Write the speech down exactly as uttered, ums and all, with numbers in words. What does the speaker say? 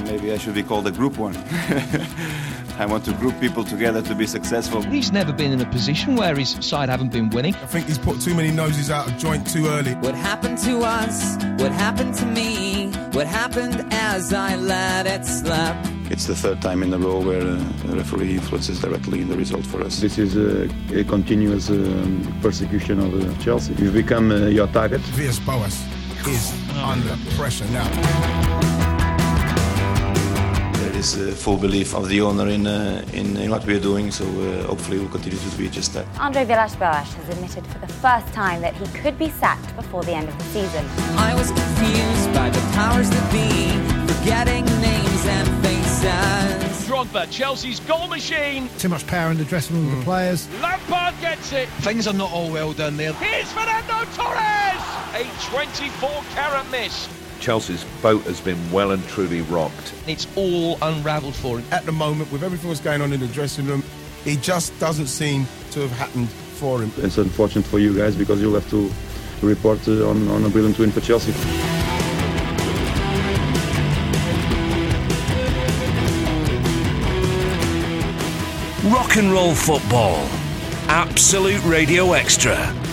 Maybe I should be called a group one. I want to group people together to be successful. He's never been in a position where his side haven't been winning. I think he's put too many noses out of joint too early. What happened to us? What happened to me? What happened as I let it slip? It's the third time in a row where uh, a referee influences directly in the result for us. This is a, a continuous um, persecution of uh, Chelsea. You've become uh, your target. Villas-Boas is oh, under pressure now. There is uh, full belief of the owner in, uh, in in what we are doing, so uh, hopefully we'll continue to be just that. Andre Villas-Boas has admitted for the first time that he could be sacked before the end of the season. I was confused by the powers that be, forgetting names and faces. Drogba, Chelsea's goal machine. Too much power in the dressing room mm. with the players. Lampard gets it. Things are not all well done there. Here's Fernando Torres! A twenty-four carat miss. Chelsea's boat has been well and truly rocked. It's all unravelled for him. At the moment, with everything that's going on in the dressing room, it just doesn't seem to have happened for him. It's unfortunate for you guys because you'll have to report uh, on, on a brilliant win for Chelsea. Rock and roll football. Absolute Radio Extra.